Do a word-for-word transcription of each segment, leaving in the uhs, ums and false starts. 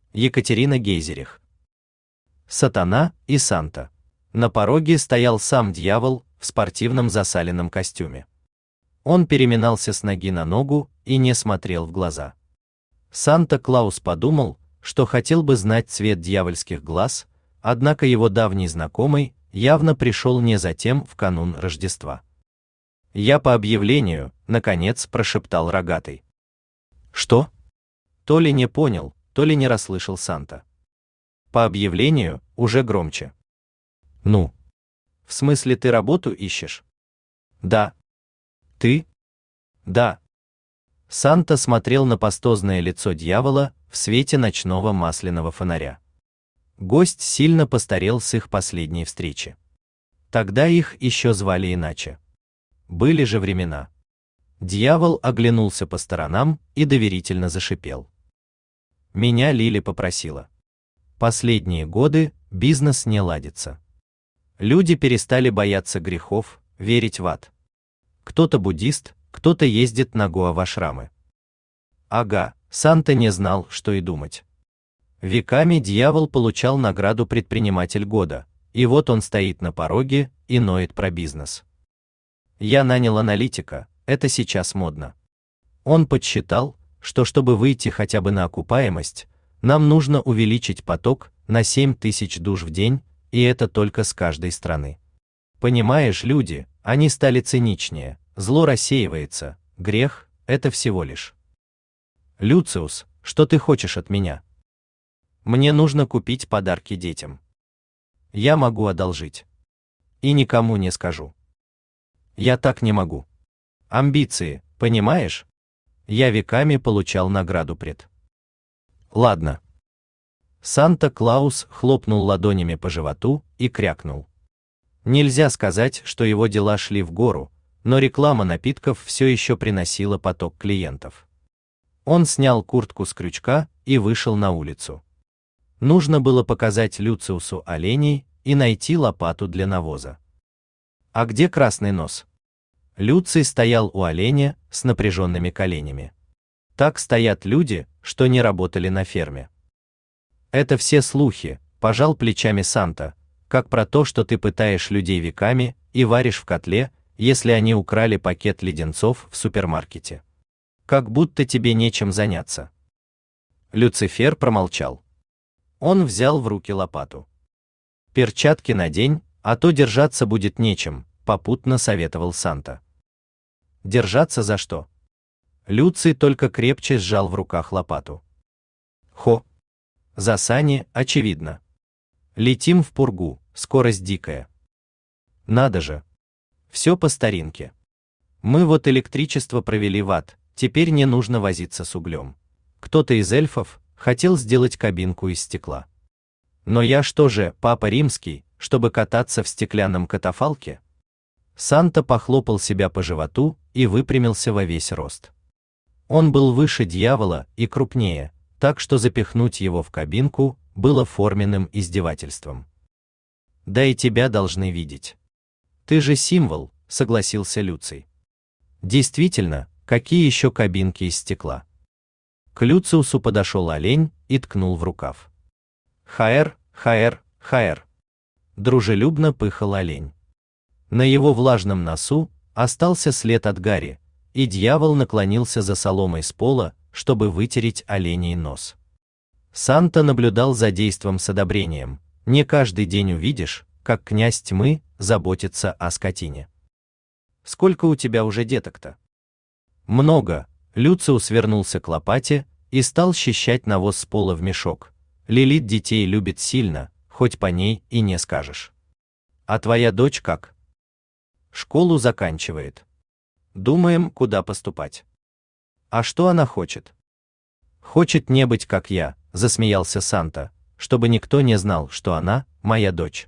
Екатерина Гейзерих. Сатана и Санта. На пороге стоял сам дьявол в спортивном засаленном костюме. Он переминался с ноги на ногу и не смотрел в глаза. Санта-Клаус подумал, что хотел бы знать цвет дьявольских глаз, однако его давний знакомый явно пришел не затем в канун Рождества. «Я по объявлению», — наконец прошептал рогатый. «Что?» То ли не понял, то ли не расслышал Санта. «По объявлению» уже громче. «Ну? В смысле, ты работу ищешь?» «Да». «Ты?» «Да». Санта смотрел на пастозное лицо дьявола в свете ночного масляного фонаря. Гость сильно постарел с их последней встречи. Тогда их еще звали иначе. Были же времена. Дьявол оглянулся по сторонам и доверительно зашипел. «Меня Лили попросила. Последние годы бизнес не ладится. Люди перестали бояться грехов, верить в ад. Кто-то буддист, кто-то ездит на Гоа в ашрамы». Ага, Санта не знал, что и думать. Веками дьявол получал награду «Предприниматель года», и вот он стоит на пороге и ноет про бизнес. «Я нанял аналитика, это сейчас модно». Он подсчитал, что чтобы выйти хотя бы на окупаемость, нам нужно увеличить поток на семь тысяч душ в день, и это только с каждой страны. Понимаешь, люди, они стали циничнее, зло рассеивается, грех – это всего лишь. «Люциус, что ты хочешь от меня?» «Мне нужно купить подарки детям. Я могу одолжить. И никому не скажу. Я так не могу. Амбиции, понимаешь? Я веками получал награду пред». «Ладно». Санта-Клаус хлопнул ладонями по животу и крякнул. Нельзя сказать, что его дела шли в гору, но реклама напитков все еще приносила поток клиентов. Он снял куртку с крючка и вышел на улицу. Нужно было показать Люциусу оленей и найти лопату для навоза. «А где красный нос?» Люций стоял у оленя с напряженными коленями. Так стоят люди, что не работали на ферме. «Это все слухи», – пожал плечами Санта, «как про то, что ты пытаешь людей веками и варишь в котле, если они украли пакет леденцов в супермаркете. Как будто тебе нечем заняться». Люцифер промолчал. Он взял в руки лопату. «Перчатки надень, а то держаться будет нечем», – попутно советовал Санта. «Держаться за что?» Люций только крепче сжал в руках лопату. «Хо! За сани, очевидно. Летим в пургу, скорость дикая. Надо же! Все по старинке. Мы вот электричество провели в ад, теперь не нужно возиться с углем. Кто-то из эльфов хотел сделать кабинку из стекла. Но я что же, папа римский, чтобы кататься в стеклянном катафалке?» Санта похлопал себя по животу и выпрямился во весь рост. Он был выше дьявола и крупнее, так что запихнуть его в кабинку было форменным издевательством. «Да и тебя должны видеть. Ты же символ», — согласился Люций. «Действительно, какие еще кабинки из стекла?» К Люциусу подошел олень и ткнул в рукав. «Хаэр, хаэр, хаэр!» Дружелюбно пыхал олень. На его влажном носу остался след от гари, и дьявол наклонился за соломой с пола, чтобы вытереть оленей нос. Санта наблюдал за действом с одобрением. Не каждый день увидишь, как князь тьмы заботится о скотине. «Сколько у тебя уже деток-то?» «Много». Люциус вернулся к лопате и стал счищать навоз с пола в мешок. «Лилит детей любит сильно, хоть по ней и не скажешь». «А твоя дочь как?» «Школу заканчивает. Думаем, куда поступать». «А что она хочет?» «Хочет не быть как я», — засмеялся Санта, «чтобы никто не знал, что она моя дочь».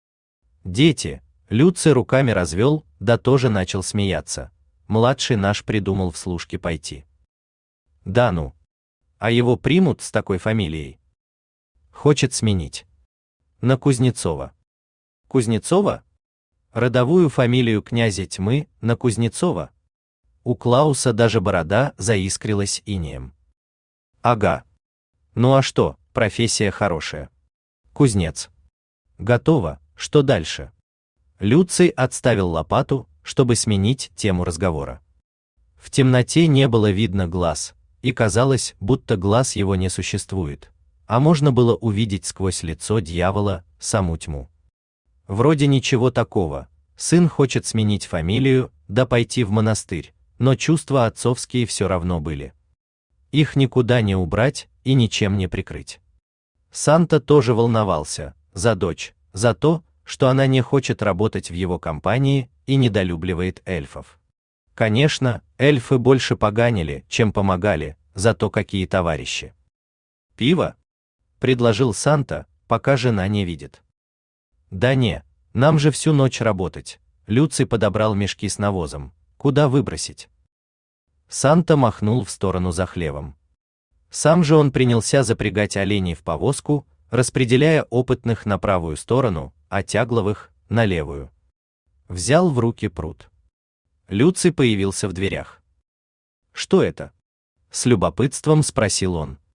«Дети», — Люций руками развел, да тоже начал смеяться. «Младший наш придумал в служки пойти». «Да ну. А его примут с такой фамилией?» «Хочет сменить. На Кузнецова». «Кузнецова? Родовую фамилию князя тьмы на Кузнецова?» У Клауса даже борода заискрилась инеем. «Ага. Ну а что, профессия хорошая. Кузнец. Готово, что дальше? Люций отставил лопату, чтобы сменить тему разговора. В темноте не было видно глаз, и казалось, будто глаз его не существует, а можно было увидеть сквозь лицо дьявола саму тьму. Вроде ничего такого, сын хочет сменить фамилию, да пойти в монастырь, но чувства отцовские все равно были. Их никуда не убрать и ничем не прикрыть. Санта тоже волновался за дочь, за то, что она не хочет работать в его компании и недолюбливает эльфов. Конечно, эльфы больше поганили, чем помогали, зато какие товарищи. «Пиво?» — предложил Санта, пока жена не видит. «Да не, нам же всю ночь работать». Люций подобрал мешки с навозом. «Куда выбросить?» Санта махнул в сторону за хлевом. Сам же он принялся запрягать оленей в повозку, распределяя опытных на правую сторону, а тягловых — на левую. Взял в руки прут. Люций появился в дверях. «Что это?» — с любопытством спросил он.